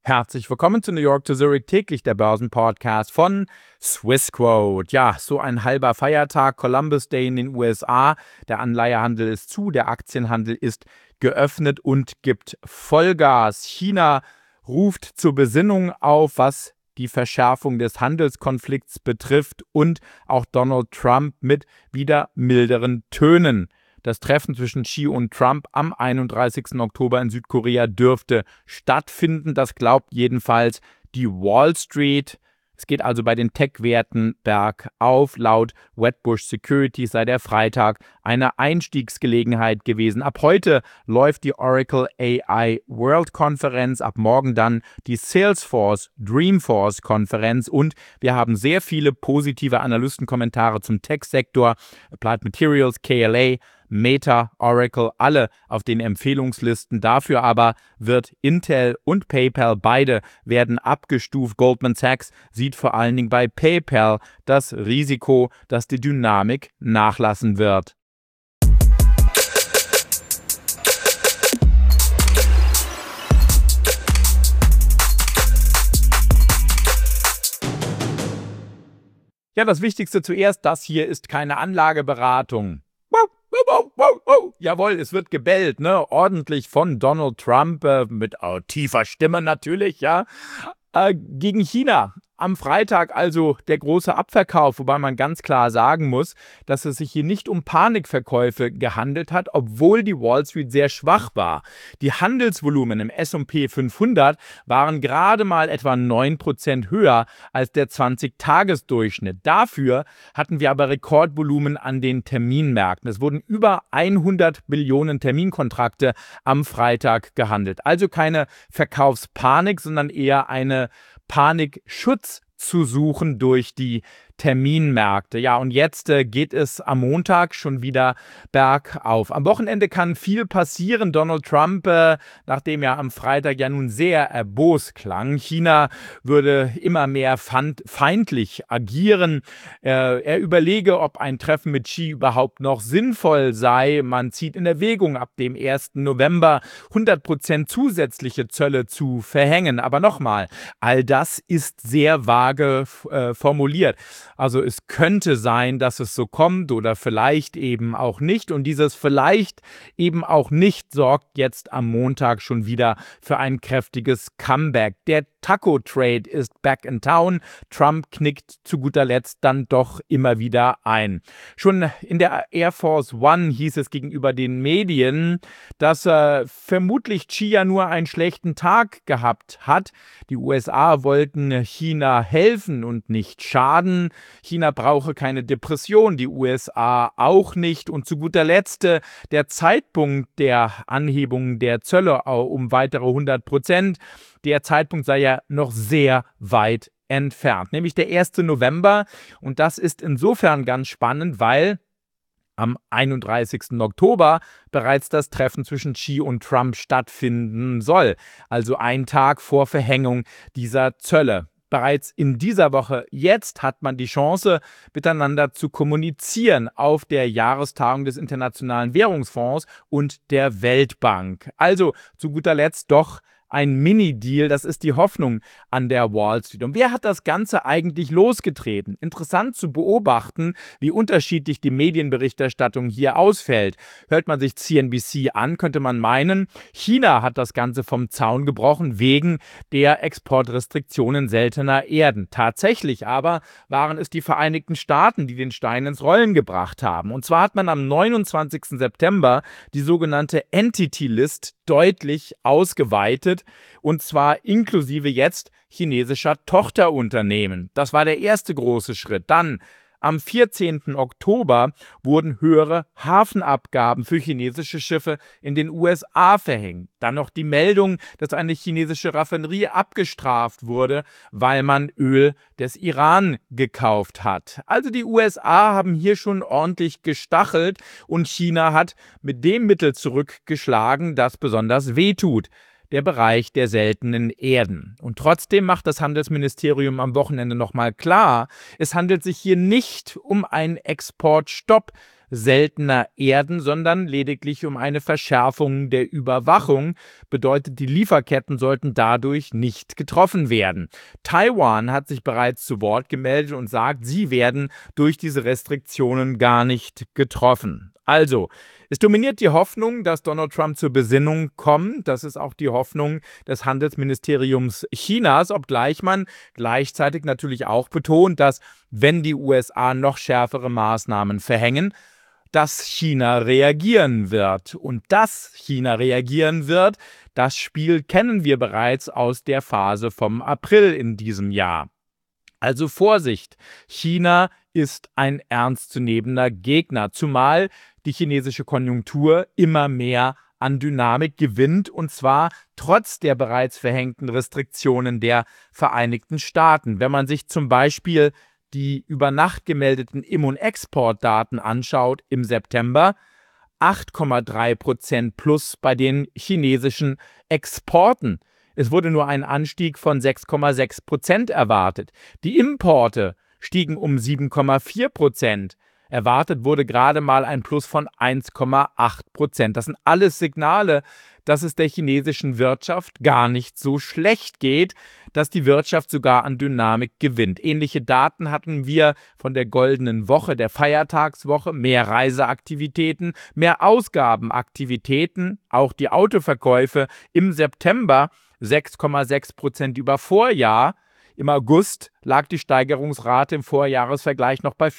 Herzlich willkommen zu New York to Zurich, täglich der Börsenpodcast von Swissquote. Ja, so ein halber Feiertag, Columbus Day in den USA. Der Anleihehandel ist zu, der Aktienhandel ist geöffnet und gibt Vollgas. China ruft zur Besinnung auf, was die Verschärfung des Handelskonflikts betrifft, und auch Donald Trump mit wieder milderen Tönen. Das Treffen zwischen Xi und Trump am 31. Oktober in Südkorea dürfte stattfinden. Das glaubt jedenfalls die Wall Street. Es geht also bei den Tech-Werten bergauf. Laut Wedbush Securities sei der Freitag eine Einstiegsgelegenheit gewesen. Ab heute läuft die Oracle AI World Konferenz, ab morgen dann die Salesforce Dreamforce Konferenz, und wir haben sehr viele positive Analystenkommentare zum Tech-Sektor. Applied Materials, KLA, Meta, Oracle, alle auf den Empfehlungslisten. Dafür aber wird Intel und PayPal, beide werden abgestuft. Goldman Sachs sieht vor allen Dingen bei PayPal das Risiko, dass die Dynamik nachlassen wird. Ja, das Wichtigste zuerst, das hier ist keine Anlageberatung. Jawohl, es wird gebellt, ne? Ordentlich von Donald Trump, mit tiefer Stimme natürlich, ja, gegen China. Am Freitag also der große Abverkauf, wobei man ganz klar sagen muss, dass es sich hier nicht um Panikverkäufe gehandelt hat, obwohl die Wall Street sehr schwach war. Die Handelsvolumen im S&P 500 waren gerade mal etwa 9% höher als der 20-Tages-Durchschnitt. Dafür hatten wir aber Rekordvolumen an den Terminmärkten. Es wurden über 100 Billionen Terminkontrakte am Freitag gehandelt. Also keine Verkaufspanik, sondern eher eine Panikschutz zu suchen durch die Terminmärkte. Ja, und jetzt geht es am Montag schon wieder bergauf. Am Wochenende kann viel passieren. Donald Trump, nachdem er am Freitag ja nun sehr erbost klang, China würde immer mehr feindlich agieren. Er überlege, ob ein Treffen mit Xi überhaupt noch sinnvoll sei. Man zieht in Erwägung, ab dem 1. November 100% zusätzliche Zölle zu verhängen. Aber nochmal, all das ist sehr vage formuliert. Also es könnte sein, dass es so kommt oder vielleicht eben auch nicht. Und dieses vielleicht eben auch nicht sorgt jetzt am Montag schon wieder für ein kräftiges Comeback. Der Taco-Trade ist back in town. Trump knickt zu guter Letzt dann doch immer wieder ein. Schon in der Air Force One hieß es gegenüber den Medien, dass vermutlich Xi ja nur einen schlechten Tag gehabt hat. Die USA wollten China helfen und nicht schaden. China brauche keine Depression, die USA auch nicht. Und zu guter Letzt der Zeitpunkt der Anhebung der Zölle um weitere 100%. Der Zeitpunkt sei ja noch sehr weit entfernt, nämlich der 1. November. Und das ist insofern ganz spannend, weil am 31. Oktober bereits das Treffen zwischen Xi und Trump stattfinden soll. Also einen Tag vor Verhängung dieser Zölle. Bereits in dieser Woche jetzt hat man die Chance, miteinander zu kommunizieren auf der Jahrestagung des Internationalen Währungsfonds und der Weltbank. Also zu guter Letzt doch ein Mini-Deal, das ist die Hoffnung an der Wall Street. Und wer hat das Ganze eigentlich losgetreten? Interessant zu beobachten, wie unterschiedlich die Medienberichterstattung hier ausfällt. Hört man sich CNBC an, könnte man meinen, China hat das Ganze vom Zaun gebrochen wegen der Exportrestriktionen seltener Erden. Tatsächlich aber waren es die Vereinigten Staaten, die den Stein ins Rollen gebracht haben. Und zwar hat man am 29. September die sogenannte Entity List deutlich ausgeweitet, und zwar inklusive jetzt chinesischer Tochterunternehmen. Das war der erste große Schritt. Dann am 14. Oktober wurden höhere Hafenabgaben für chinesische Schiffe in den USA verhängt. Dann noch die Meldung, dass eine chinesische Raffinerie abgestraft wurde, weil man Öl des Iran gekauft hat. Also die USA haben hier schon ordentlich gestachelt und China hat mit dem Mittel zurückgeschlagen, das besonders wehtut: der Bereich der seltenen Erden. Und trotzdem macht das Handelsministerium am Wochenende nochmal klar, es handelt sich hier nicht um einen Exportstopp, seltener Erden, sondern lediglich um eine Verschärfung der Überwachung. Bedeutet, die Lieferketten sollten dadurch nicht getroffen werden. Taiwan hat sich bereits zu Wort gemeldet und sagt, sie werden durch diese Restriktionen gar nicht getroffen. Also, es dominiert die Hoffnung, dass Donald Trump zur Besinnung kommt. Das ist auch die Hoffnung des Handelsministeriums Chinas, obgleich man gleichzeitig natürlich auch betont, dass, wenn die USA noch schärfere Maßnahmen verhängen, dass China reagieren wird. Und dass China reagieren wird, das Spiel kennen wir bereits aus der Phase vom April in diesem Jahr. Also Vorsicht, China ist ein ernstzunehmender Gegner, zumal die chinesische Konjunktur immer mehr an Dynamik gewinnt, und zwar trotz der bereits verhängten Restriktionen der Vereinigten Staaten. Wenn man sich zum Beispiel die über Nacht gemeldeten Immunexportdaten anschaut im September, 8,3% plus bei den chinesischen Exporten. Es wurde nur ein Anstieg von 6,6% erwartet. Die Importe stiegen um 7,4%. Erwartet wurde gerade mal ein Plus von 1,8%. Das sind alles Signale, dass es der chinesischen Wirtschaft gar nicht so schlecht geht, dass die Wirtschaft sogar an Dynamik gewinnt. Ähnliche Daten hatten wir von der goldenen Woche, der Feiertagswoche, mehr Reiseaktivitäten, mehr Ausgabenaktivitäten, auch die Autoverkäufe im September 6,6% über Vorjahr. Im August lag die Steigerungsrate im Vorjahresvergleich noch bei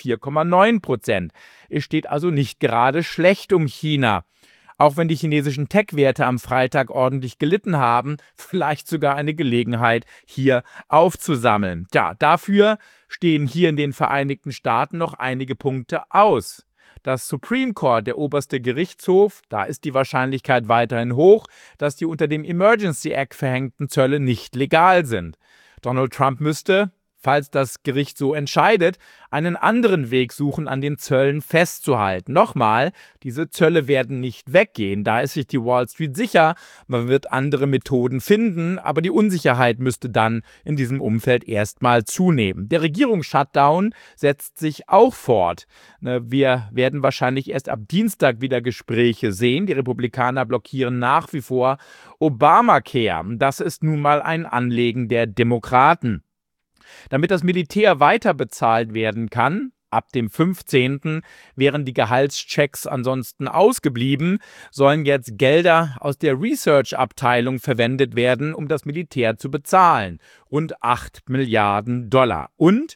4,9%. Es steht also nicht gerade schlecht um China. Auch wenn die chinesischen Tech-Werte am Freitag ordentlich gelitten haben, vielleicht sogar eine Gelegenheit, hier aufzusammeln. Ja, dafür stehen hier in den Vereinigten Staaten noch einige Punkte aus. Das Supreme Court, der oberste Gerichtshof, da ist die Wahrscheinlichkeit weiterhin hoch, dass die unter dem Emergency Act verhängten Zölle nicht legal sind. Donald Trump müsste, falls das Gericht so entscheidet, einen anderen Weg suchen, an den Zöllen festzuhalten. Nochmal, diese Zölle werden nicht weggehen, da ist sich die Wall Street sicher, man wird andere Methoden finden, aber die Unsicherheit müsste dann in diesem Umfeld erstmal zunehmen. Der Regierungsshutdown setzt sich auch fort. Wir werden wahrscheinlich erst ab Dienstag wieder Gespräche sehen. Die Republikaner blockieren nach wie vor Obamacare. Das ist nun mal ein Anliegen der Demokraten. Damit das Militär weiter bezahlt werden kann, ab dem 15. wären die Gehaltschecks ansonsten ausgeblieben, sollen jetzt Gelder aus der Research-Abteilung verwendet werden, um das Militär zu bezahlen. Rund 8 Milliarden $. Und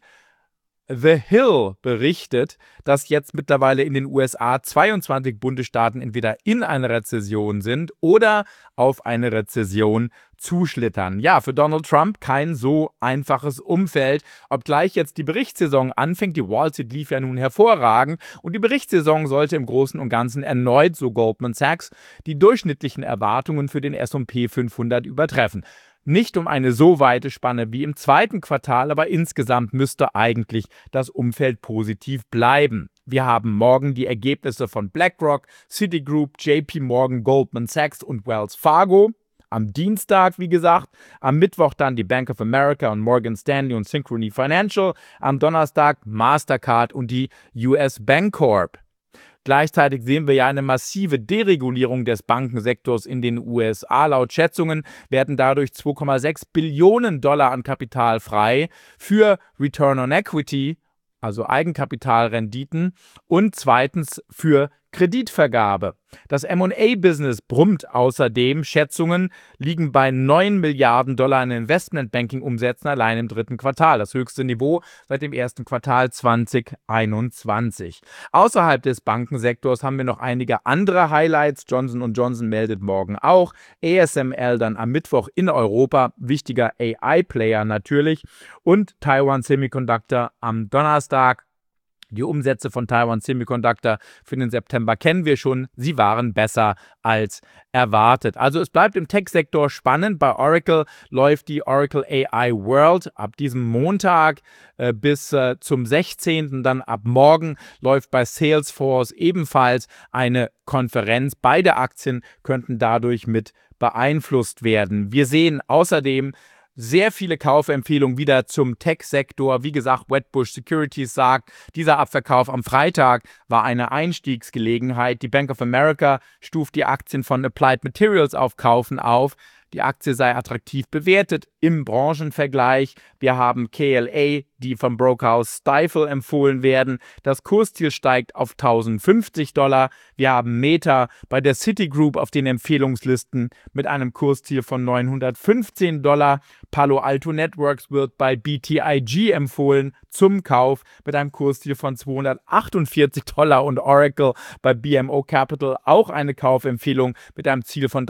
The Hill berichtet, dass jetzt mittlerweile in den USA 22 Bundesstaaten entweder in einer Rezession sind oder auf eine Rezession zuschlittern. Ja, für Donald Trump kein so einfaches Umfeld, obgleich jetzt die Berichtssaison anfängt. Die Wall Street lief ja nun hervorragend und die Berichtssaison sollte im Großen und Ganzen erneut, so Goldman Sachs, die durchschnittlichen Erwartungen für den S&P 500 übertreffen. Nicht um eine so weite Spanne wie im zweiten Quartal, aber insgesamt müsste eigentlich das Umfeld positiv bleiben. Wir haben morgen die Ergebnisse von BlackRock, Citigroup, JP Morgan, Goldman Sachs und Wells Fargo. Am Dienstag, wie gesagt, am Mittwoch dann die Bank of America und Morgan Stanley und Synchrony Financial, am Donnerstag Mastercard und die US Bancorp. Gleichzeitig sehen wir ja eine massive Deregulierung des Bankensektors in den USA. Laut Schätzungen werden dadurch 2,6 Billionen $ an Kapital frei für Return on Equity, also Eigenkapitalrenditen, und zweitens für Kreditvergabe. Das M&A-Business brummt außerdem. Schätzungen liegen bei 9 Milliarden $ in Investmentbanking-Umsätzen allein im dritten Quartal. Das höchste Niveau seit dem ersten Quartal 2021. Außerhalb des Bankensektors haben wir noch einige andere Highlights. Johnson & Johnson meldet morgen auch. ASML dann am Mittwoch in Europa. Wichtiger AI-Player natürlich. Und Taiwan Semiconductor am Donnerstag. Die Umsätze von Taiwan Semiconductor für den September kennen wir schon. Sie waren besser als erwartet. Also es bleibt im Tech-Sektor spannend. Bei Oracle läuft die Oracle AI World ab diesem Montag bis zum 16. Dann ab morgen läuft bei Salesforce ebenfalls eine Konferenz. Beide Aktien könnten dadurch mit beeinflusst werden. Wir sehen außerdem Sehr viele Kaufempfehlungen wieder zum Tech-Sektor. Wie gesagt, Wedbush Securities sagt, dieser Abverkauf am Freitag war eine Einstiegsgelegenheit. Die Bank of America stuft die Aktien von Applied Materials auf Kaufen auf. Die Aktie sei attraktiv bewertet im Branchenvergleich. Wir haben KLA, die vom Brokerhaus Stifel empfohlen werden. Das Kursziel steigt auf $1050. Wir haben Meta bei der Citigroup auf den Empfehlungslisten mit einem Kursziel von $915. Palo Alto Networks wird bei BTIG empfohlen zum Kauf mit einem Kursziel von $248 und Oracle bei BMO Capital auch eine Kaufempfehlung mit einem Ziel von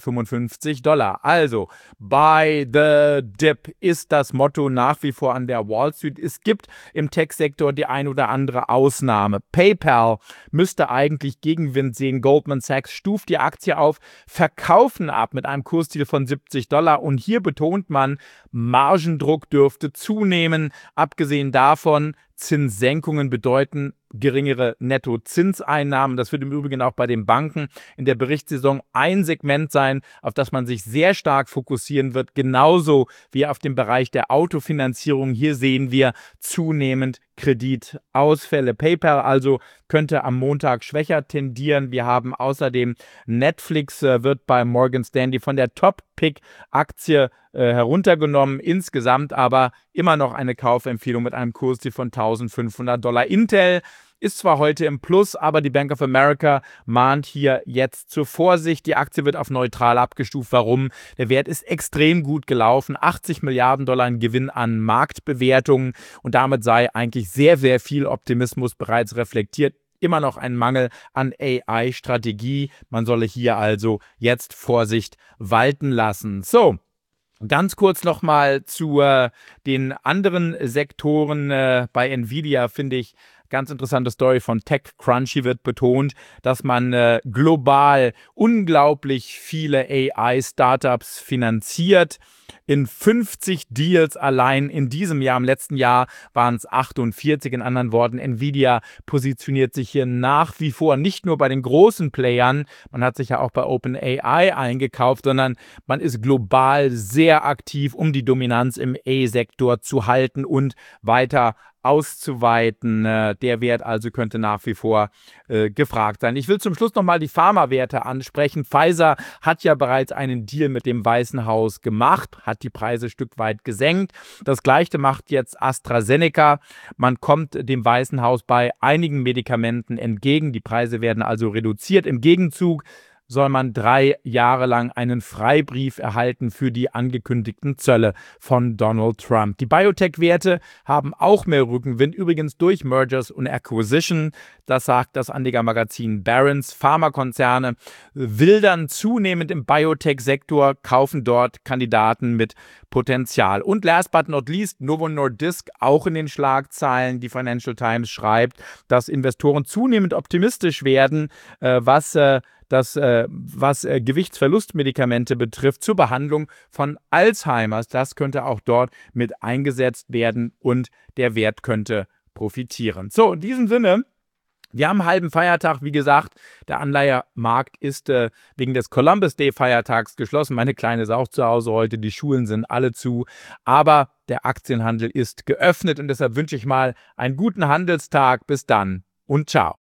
$355. Also, buy the dip ist das Motto nach wie vor an der Wall Street. Es gibt im Tech-Sektor die ein oder andere Ausnahme. PayPal müsste eigentlich Gegenwind sehen. Goldman Sachs stuft die Aktie auf Verkaufen ab mit einem Kursziel von $70. Und hier betont man, Margendruck dürfte zunehmen. Abgesehen davon, Zinssenkungen bedeuten geringere Nettozinseinnahmen. Das wird im Übrigen auch bei den Banken in der Berichtssaison ein Segment sein, auf das man sich sehr stark fokussieren wird, genauso wie auf dem Bereich der Autofinanzierung. Hier sehen wir zunehmend Kreditausfälle. PayPal also könnte am Montag schwächer tendieren. Wir haben außerdem Netflix wird bei Morgan Stanley von der Top-Pick-Aktie heruntergenommen. Insgesamt aber immer noch eine Kaufempfehlung mit einem Kursziel von $1500. Intel ist zwar heute im Plus, aber die Bank of America mahnt hier jetzt zur Vorsicht. Die Aktie wird auf neutral abgestuft. Warum? Der Wert ist extrem gut gelaufen. $80 Milliarden in Gewinn an Marktbewertungen und damit sei eigentlich sehr, sehr viel Optimismus bereits reflektiert. Immer noch ein Mangel an AI-Strategie. Man solle hier also jetzt Vorsicht walten lassen. So. Ganz kurz nochmal zu den anderen Sektoren. Bei Nvidia finde ich ganz interessante Story von TechCrunch. Hier wird betont, dass man global unglaublich viele AI-Startups finanziert. In 50 Deals allein in diesem Jahr, im letzten Jahr waren es 48. In anderen Worten, Nvidia positioniert sich hier nach wie vor nicht nur bei den großen Playern, man hat sich ja auch bei OpenAI eingekauft, sondern man ist global sehr aktiv, um die Dominanz im AI-Sektor zu halten und weiter auszuweiten. Der Wert also könnte nach wie vor gefragt sein. Ich will zum Schluss nochmal die Pharmawerte ansprechen. Pfizer hat ja bereits einen Deal mit dem Weißen Haus gemacht, hat die Preise ein Stück weit gesenkt. Das Gleiche macht jetzt AstraZeneca. Man kommt dem Weißen Haus bei einigen Medikamenten entgegen. Die Preise werden also reduziert. Im Gegenzug soll man 3 Jahre lang einen Freibrief erhalten für die angekündigten Zölle von Donald Trump. Die Biotech-Werte haben auch mehr Rückenwind, übrigens durch Mergers und Acquisition. Das sagt das Anlegermagazin Barron's. Pharmakonzerne wildern zunehmend im Biotech-Sektor, kaufen dort Kandidaten mit Potenzial. Und last but not least, Novo Nordisk auch in den Schlagzeilen. Die Financial Times schreibt, dass Investoren zunehmend optimistisch werden, was Gewichtsverlustmedikamente betrifft zur Behandlung von Alzheimers. Das könnte auch dort mit eingesetzt werden und der Wert könnte profitieren. So, in diesem Sinne, wir haben einen halben Feiertag. Wie gesagt, der Anleihermarkt ist wegen des Columbus Day Feiertags geschlossen. Meine Kleine ist auch zu Hause heute. Die Schulen sind alle zu. Aber der Aktienhandel ist geöffnet und deshalb wünsche ich mal einen guten Handelstag. Bis dann und ciao.